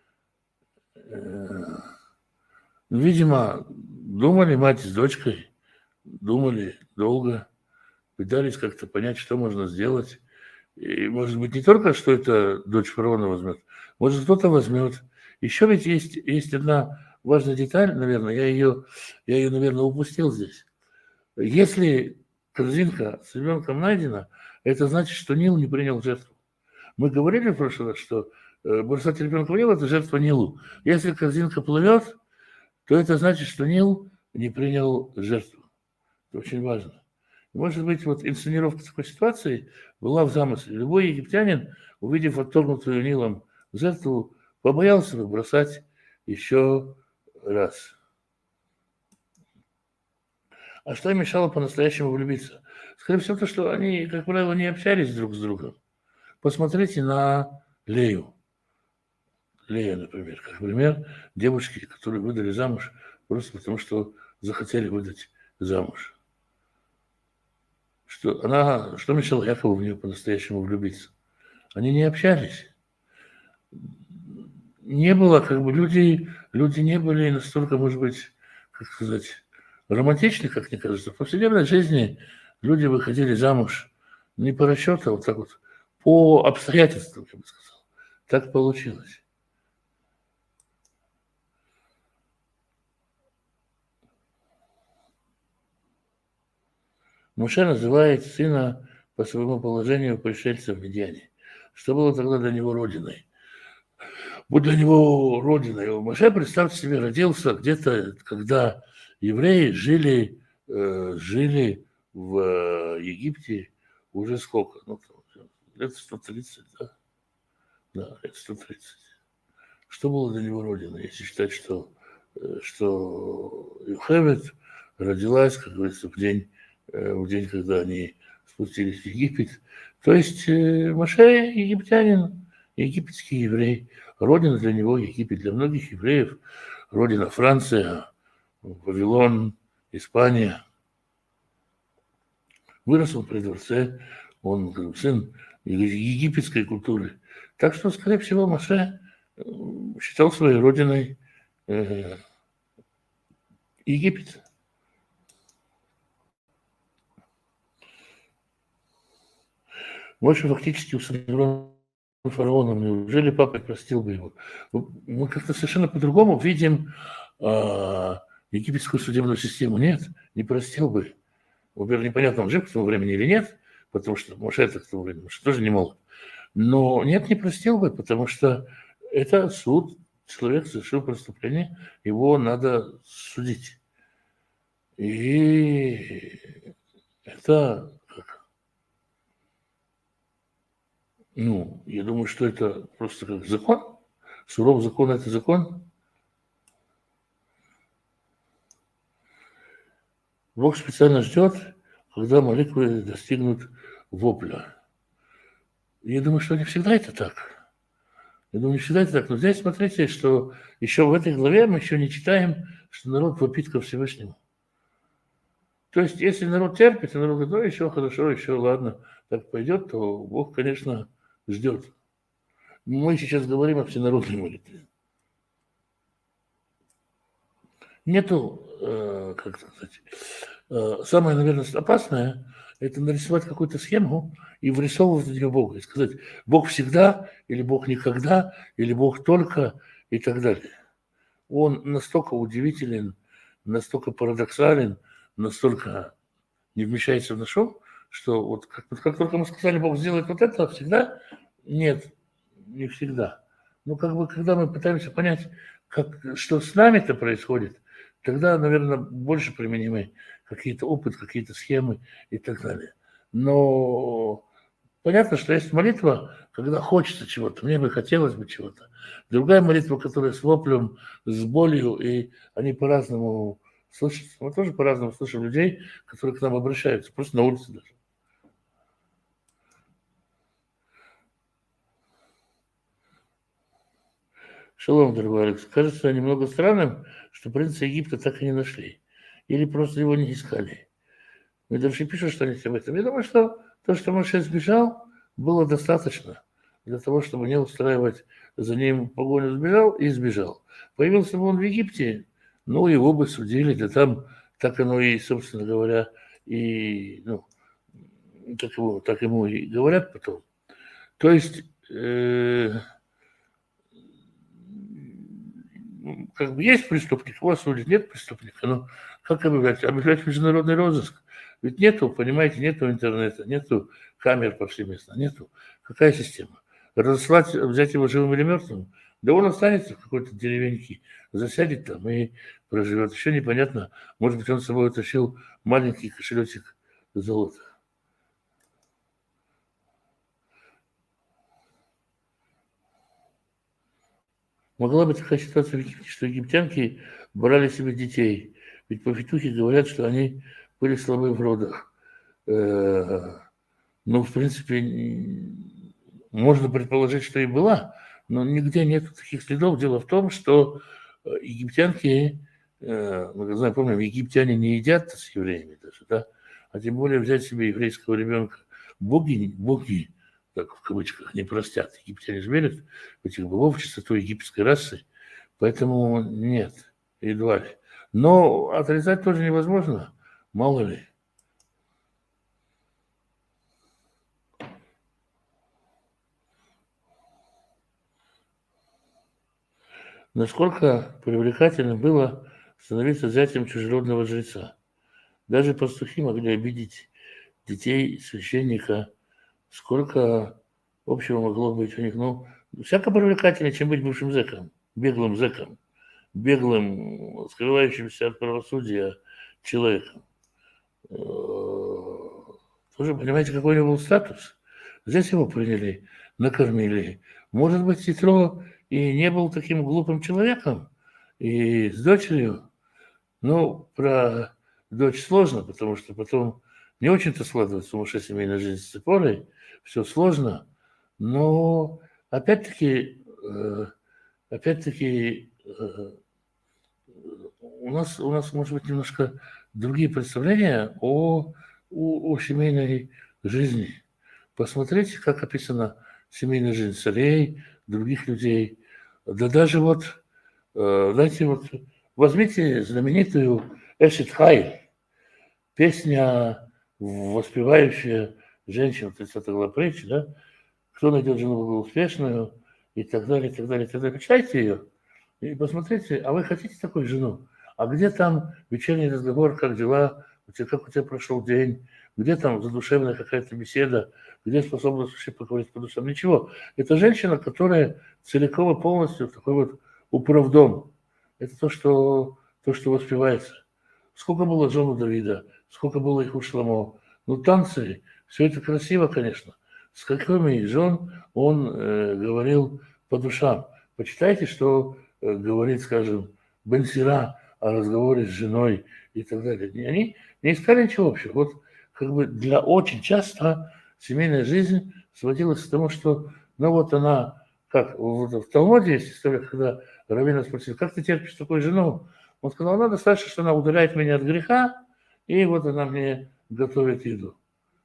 Видимо, думали мать с дочкой, думали долго, пытались как-то понять, что можно сделать. И, может быть, не только, что это дочь фараона возьмет, может, кто-то возьмет. Еще ведь есть, есть одна важная деталь, наверное, я ее, я ее, наверное, упустил здесь. Если корзинка с ребенком найдена, это значит, что Нил не принял жертву. Мы говорили в прошлый раз, что бросать ребенка в Нил – это жертва Нилу. Если корзинка плывет, то это значит, что Нил не принял жертву. Это очень важно. Может быть, вот инсценировка такой ситуации была в замысле. Любой египтянин, увидев отторгнутую Нилом жертву, побоялся бы бросать еще раз. А что им мешало по-настоящему влюбиться? Скорее всего, то, что они, как правило, не общались друг с другом. Посмотрите на Лею. Лея, например, как пример девушки, которые выдали замуж просто потому, что захотели выдать замуж. Что, она, что мешало Якову в нее по-настоящему влюбиться? Они не общались. Не было, как бы, люди, люди не были настолько, может быть, как сказать, романтичны, как мне кажется. В повседневной жизни люди выходили замуж не по расчету, а вот так вот, по обстоятельствам, я бы сказал. Так получилось. Моше называет сына по своему положению пришельцем в Медиане. Что было тогда для него родиной? Вот для него родиной. Моше, представьте себе, родился где-то, когда евреи жили, э, жили в Египте уже сколько? Ну, лет сто тридцать, да? Да, лет сто тридцать. Что было для него родиной, если считать, что, что Йохевед родилась, как говорится, в день, в день, когда они спустились в Египет. То есть Моше египтянин, египетский еврей. Родина для него Египет. Для многих евреев родина Франция, Вавилон, Испания. Вырос он при дворце, он сын египетской культуры. Так что, скорее всего, Моше считал своей родиной э, Египет. Моше фактически усыновлен фараоном. Неужели папа простил бы его? Мы как-то совершенно по-другому видим э, египетскую судебную систему. Нет, не простил бы. Во-первых, непонятно, он жив к тому времени или нет, потому что Моше это к тому времени, Моше тоже не молод. Но нет, не простил бы, потому что это суд, человек совершил преступление, его надо судить. И это, ну, я думаю, что это просто как закон. Суров закон – это закон. Бог специально ждет, когда молитвы достигнут вопля. Я думаю, что не всегда это так. Я думаю, не всегда это так. Но здесь смотрите, что еще в этой главе мы еще не читаем, что народ вопит ко Всевышнему. То есть, если народ терпит, и народ говорит, ну, еще хорошо, еще ладно, так пойдет, то Бог, конечно, ждет. Мы сейчас говорим о всенародной молитве. Нету, э, как сказать, э, самое, наверное, опасное, это нарисовать какую-то схему и врисовывать в нее Бога. И сказать, Бог всегда, или Бог никогда, или Бог только, и так далее. Он настолько удивителен, настолько парадоксален, настолько не вмещается в наш ум, что вот как, как только мы сказали, Бог сделает вот это, всегда, нет, не всегда. Но как бы, когда мы пытаемся понять, как, что с нами-то происходит, тогда, наверное, больше применимы какие-то опыт, какие-то схемы и так далее. Но понятно, что есть молитва, когда хочется чего-то, мне бы хотелось бы чего-то. Другая молитва, которая с воплем, с болью, и они по-разному слышатся. Мы тоже по-разному слышим людей, которые к нам обращаются, просто на улице даже. Шалом, дорогой Алекс. Кажется немного странным, что принца Египта так и не нашли. Или просто его не искали. Медраши пишут что-нибудь об этом. Я думаю, что то, что Моше сбежал, было достаточно для того, чтобы не устраивать за ним погоню. Сбежал и сбежал. Появился бы он в Египте, ну, его бы судили, да там так оно и, собственно говоря, и, ну, так, его, так ему и говорят потом. То есть, э, как бы есть преступник, его судят, нет преступника, но как объявлять? Объявлять международный розыск. Ведь нету, понимаете, нету интернета, нету камер повсеместно, нету. Какая система? Разослать, взять его живым или мертвым? Да он останется в какой-то деревеньке, засядет там и проживет. Еще непонятно, может быть, он с собой утащил маленький кошелечек золота. Могла быть такая ситуация в Египте, что египтянки брали себе детей. Ведь повитухи говорят, что они были слабы в родах. Ну, в принципе, можно предположить, что и была, но нигде нет таких следов. Дело в том, что египтянки, мы знаем, помним, египтяне не едят с евреями даже, да, а тем более взять себе еврейского ребенка. Боги, боги, так в кавычках, не простят. Египтяне же верят в этих богов, чистоту египетской расы, поэтому нет, едва ли. Но отрицать тоже невозможно, мало ли. Насколько привлекательно было становиться зятем чужеродного жреца. Даже пастухи могли обидеть детей священника. Сколько общего могло быть у них. Ну, всяко привлекательнее, чем быть бывшим зэком, беглым зэком, беглым, скрывающимся от правосудия человеком. Тоже, понимаете, какой у него был статус. Здесь его приняли, накормили. Может быть, Итро и не был таким глупым человеком, и с дочерью, ну, про дочь сложно, потому что потом не очень-то складывается у семейная жизнь с Ципорой, все сложно, но опять-таки, опять-таки, у нас, у нас, может быть, немножко другие представления о, о, о семейной жизни. Посмотрите, как описана семейная жизнь царей, других людей. Да даже вот, знаете, вот возьмите знаменитую «Эшет Хайль», песня, воспевающая женщин, тридцатая глава притчи, да, кто найдет жену благоуспешную, и так далее, и так далее, и так далее. Почитайте ее и посмотрите, а вы хотите такую жену? А где там вечерний разговор, как дела, как у тебя прошел день, где там задушевная какая-то беседа, где способность вообще поговорить по душам? Ничего. Это женщина, которая целиком и полностью такой вот управдом. Это то, что, то, что воспевается. Сколько было жен у Давида, сколько было их у Шломо. Ну, танцы, все это красиво, конечно. С какими жен он э, говорил по душам. Почитайте, что э, говорит, скажем, Бен Сира о разговоре с женой и так далее. Они не искали ничего общего. Вот как бы для очень часто семейная жизнь сводилась к тому, что, ну вот она, как вот в Талмуде есть история, когда раввина спросил, как ты терпишь такую жену? Он сказал, она достаточно, что она удаляет меня от греха, и вот она мне готовит еду.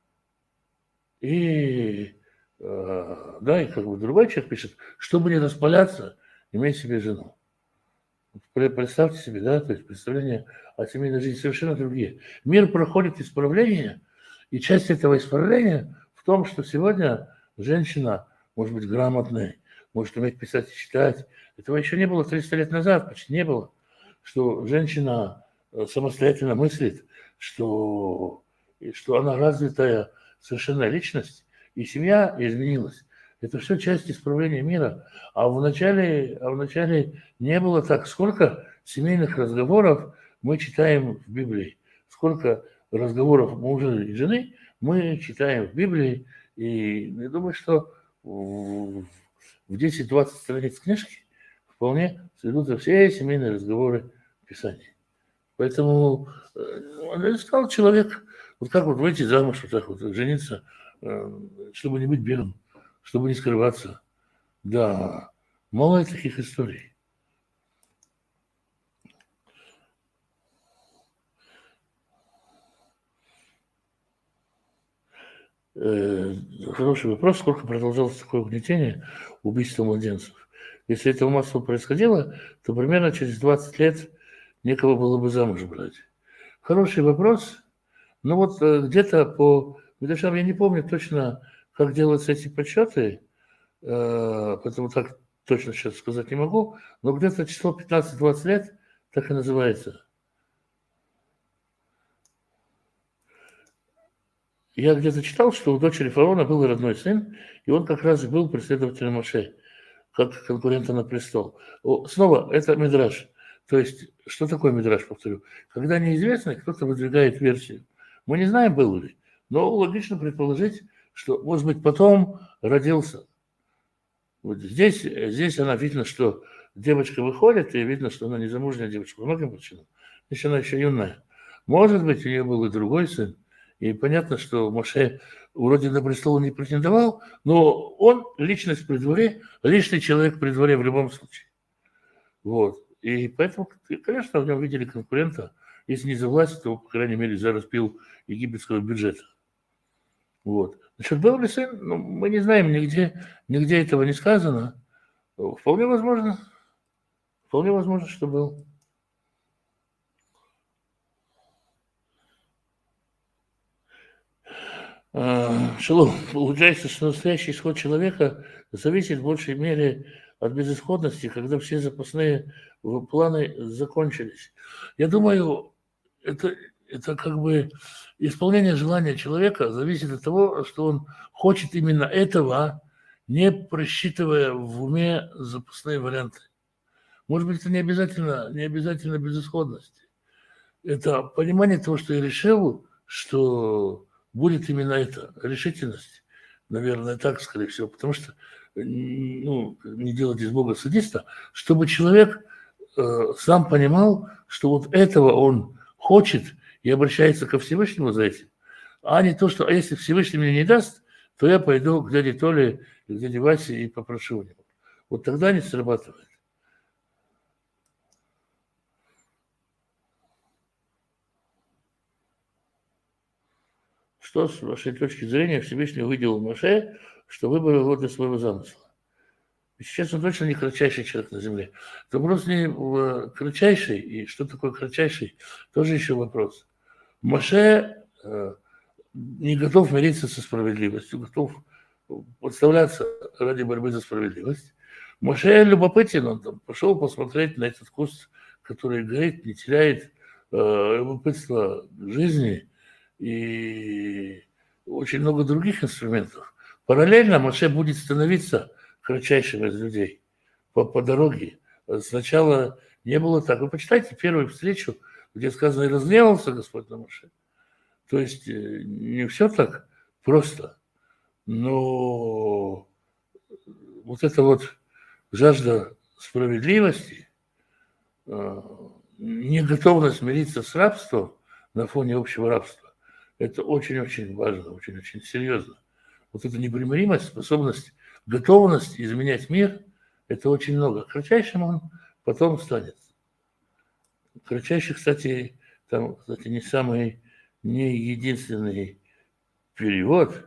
И, э, да, и как бы другой человек пишет, чтобы не распаляться, имей себе жену. Представьте себе, да, то есть представление о семейной жизни совершенно другие. Мир проходит исправление, и часть этого исправления в том, что сегодня женщина может быть грамотной, может уметь писать и читать. Этого еще не было триста лет назад, почти не было. Что женщина самостоятельно мыслит, что, что она развитая совершенно личность, и семья изменилась. Это все часть исправления мира. А вначале, а вначале не было так. Сколько семейных разговоров мы читаем в Библии? Сколько разговоров мужа и жены мы читаем в Библии? И я думаю, что в десять-двадцать страниц книжки вполне сведутся все семейные разговоры в Писании. Поэтому он сказал человек, вот как вот выйти замуж, вот так вот, жениться, чтобы не быть бедным, чтобы не скрываться. Да, мало таких историй. Хороший вопрос, сколько продолжалось такое угнетение, убийство младенцев. Если это массово происходило, то примерно через двадцать лет некого было бы замуж брать. Хороший вопрос. Ну вот где-то по Медрашам, я не помню точно, как делаются эти подсчеты, поэтому так точно сейчас сказать не могу, но где-то число пятнадцать-двадцать лет так и называется. Я где-то читал, что у дочери фараона был родной сын, и он как раз был преследователем Моше, как конкурента на престол. Снова, это мидраш. То есть, что такое мидраш, повторю? Когда неизвестно, кто-то выдвигает версию. Мы не знаем, был ли, но логично предположить, что, может быть, потом родился. Вот здесь, здесь она видно, что девочка выходит, и видно, что она не замужняя девочка по многим причинам. Здесь она еще юная. Может быть, у нее был и другой сын. И понятно, что Моше вроде на престол не претендовал, но он личность при дворе, личный человек при дворе в любом случае. Вот. И поэтому, конечно, в нем видели конкурента. Если не за власть, то, по крайней мере, за распил египетского бюджета. Вот. Насчет был ли сын, ну, мы не знаем, нигде, нигде этого не сказано. Вполне возможно, вполне возможно, что был. Шалом. Получается, что настоящий исход человека зависит в большей мере от безысходности, когда все запасные планы закончились. Я думаю, это, это как бы исполнение желания человека зависит от того, что он хочет именно этого, не просчитывая в уме запасные варианты. Может быть, это не обязательно, не обязательно безысходность. Это понимание того, что я решил, что будет именно это, решительность. Наверное, так, скорее всего. Потому что, ну, не делать из Бога садиста, чтобы человек э, сам понимал, что вот этого он хочет и обращается ко Всевышнему за этим. А не то, что а если Всевышний мне не даст, то я пойду к дяде Толе, к дяде Васе и попрошу у него. Вот тогда не срабатывает. Что, с вашей точки зрения, Всевышний увидел в Моше, что выбрал его для своего замысла? И сейчас он точно не кратчайший человек на земле. Это вопрос не в кратчайший, и что такое кратчайший, тоже еще вопрос. Моше, не готов мириться со справедливостью, готов подставляться ради борьбы за справедливость. Моше любопытен, он там пошел посмотреть на этот куст, который горит, не теряет э, любопытства жизни и очень много других инструментов. Параллельно Моше будет становиться кратчайшим из людей по, по дороге. Сначала не было так. Вы почитайте первую встречу, где сказано, и разгневался Господь на Моше. То есть не все так просто, но вот эта вот жажда справедливости, неготовность мириться с рабством на фоне общего рабства, это очень-очень важно, очень-очень серьезно. Вот эта непримиримость, способность, готовность изменять мир, это очень много. Кратчайшим он потом станет. Кратчайший, кстати, там, кстати, не самый, не единственный перевод.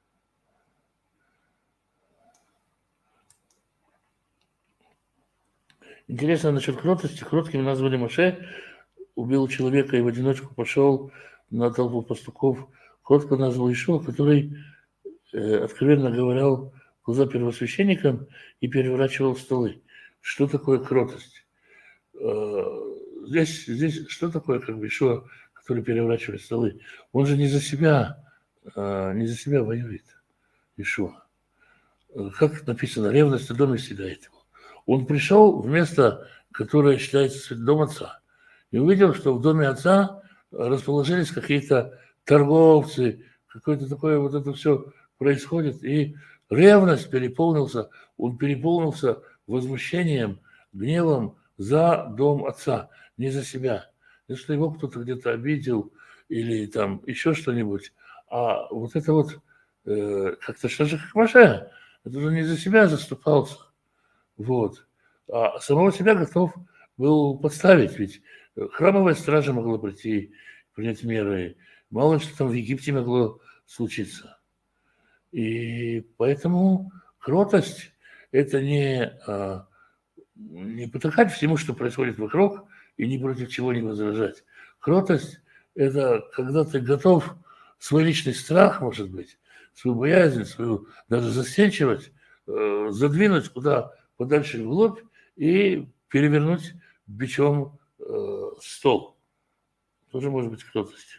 Интересно насчет кротости. Кротким назвали Моше, убил человека и в одиночку пошел на толпу пастухов. Кротко назвал Ишуа, который, э, откровенно говоря, глаза первосвященникам и переворачивал столы. Что такое кротость? Э, здесь, здесь что такое, как бы, Ишуа, который переворачивает столы? Он же не за себя, э, не за себя воюет, Ишуа. Как написано, ревность в доме съедает его. Он пришел в место, которое считается дом отца, и увидел, что в доме отца расположились какие-то торговцы, какое-то такое вот это все происходит, и ревность переполнился, он переполнился возмущением, гневом за дом отца, не за себя. Не что его кто-то где-то обидел или там еще что-нибудь, а вот это вот э, как-то что же как Моше, это уже не за себя заступался. Вот. А самого себя готов был подставить, ведь храмовая стража могла прийти, принять меры. Мало что там в Египте могло случиться. И поэтому кротость – это не, не потакать всему, что происходит вокруг, и ни против чего не возражать. Кротость – это когда ты готов свой личный страх, может быть, свою боязнь, свою даже застенчивость задвинуть куда подальше вглубь и перевернуть бичом э, стол. Тоже может быть кротостью.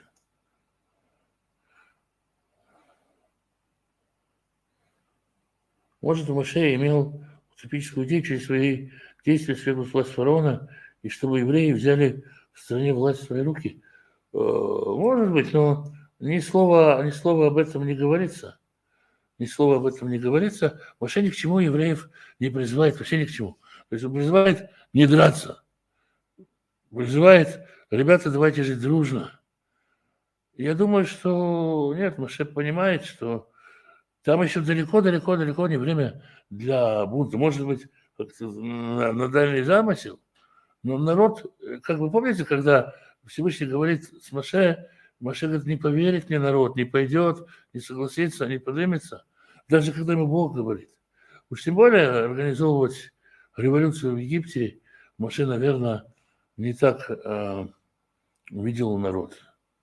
Может, Моше имел утопическую идею через свои действия свергнуть власть фараона, и чтобы евреи взяли в стране власть в свои руки. Э, может быть, но ни слова, ни слова об этом не говорится. Ни слова об этом не говорится. Моше ни к чему евреев не призывает, вообще ни к чему. То есть он призывает не драться. Призывает, ребята, давайте жить дружно. Я думаю, что нет, Моше понимает, что там еще далеко-далеко-далеко не время для бунта. Может быть, на, на дальний замысел. Но народ, как вы помните, когда Всевышний говорит с Моше, Моше говорит, не поверит мне народ, не пойдет, не согласится, не поднимется. Даже когда ему Бог говорит. Уж тем более организовывать революцию в Египте Моше, наверное, не так э, видел народ.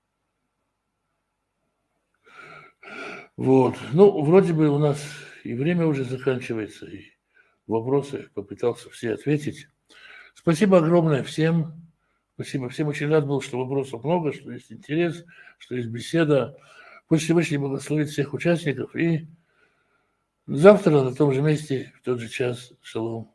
Вот. Ну, вроде бы у нас и время уже заканчивается, и вопросы попытался все ответить. Спасибо огромное всем. Спасибо всем. Очень рад был, что вопросов много, что есть интерес, что есть беседа. Пусть Всевышний благословит всех участников. И завтра на том же месте, в тот же час. Шалом.